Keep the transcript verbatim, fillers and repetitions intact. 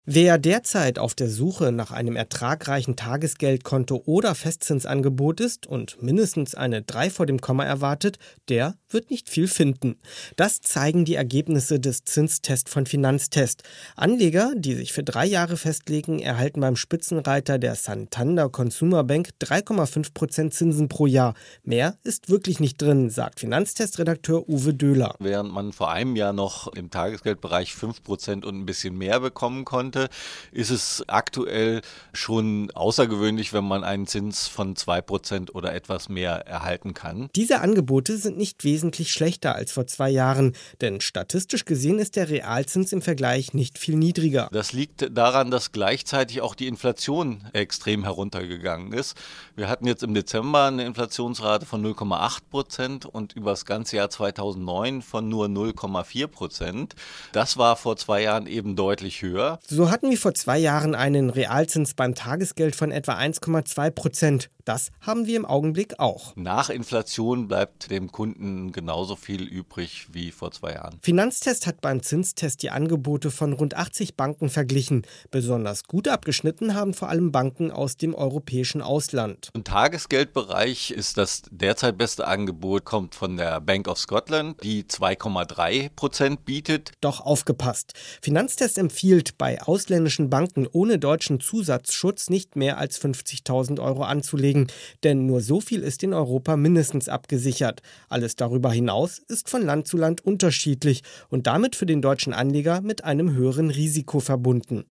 Wer derzeit auf der Suche nach einem ertragreichen Tagesgeldkonto oder Festzinsangebot ist und mindestens eine drei vor dem Komma erwartet, der wird nicht viel finden. Das zeigen die Ergebnisse des Zinstests von Finanztest. Anleger, die sich für drei Jahre festlegen, erhalten beim Spitzenreiter der Santander Consumer Bank drei Komma fünf Prozent Zinsen pro Jahr. Mehr ist wirklich nicht drin, sagt Finanztestredakteur Uwe Döhler. Während man vor einem Jahr noch im Tagesgeldbereich fünf Prozent und ein bisschen mehr bekommen konnte, ist es aktuell schon außergewöhnlich, wenn man einen Zins von zwei Prozent oder etwas mehr erhalten kann. Diese Angebote sind nicht wesentlich schlechter als vor zwei Jahren, denn statistisch gesehen ist der Realzins im Vergleich nicht viel niedriger. Das liegt daran, dass gleichzeitig auch die Inflation extrem heruntergegangen ist. Wir hatten jetzt im Dezember eine Inflationsrate von null Komma acht Prozent und über das ganze Jahr zweitausendneun von nur null Komma vier Prozent. Das war vor zwei Jahren eben deutlich höher. So hatten wir vor zwei Jahren einen Realzins beim Tagesgeld von etwa eins Komma zwei Prozent. Das haben wir im Augenblick auch. Nach Inflation bleibt dem Kunden genauso viel übrig wie vor zwei Jahren. Finanztest hat beim Zinstest die Angebote von rund achtzig Banken verglichen. Besonders gut abgeschnitten haben vor allem Banken aus dem europäischen Ausland. Im Tagesgeldbereich ist das derzeit beste Angebot, kommt von der Bank of Scotland, die zwei Komma drei Prozent bietet. Doch aufgepasst. Finanztest empfiehlt, bei ausländischen Banken ohne deutschen Zusatzschutz nicht mehr als fünfzigtausend Euro anzulegen. Denn nur so viel ist in Europa mindestens abgesichert. Alles darüber hinaus ist von Land zu Land unterschiedlich und damit für den deutschen Anleger mit einem höheren Risiko verbunden.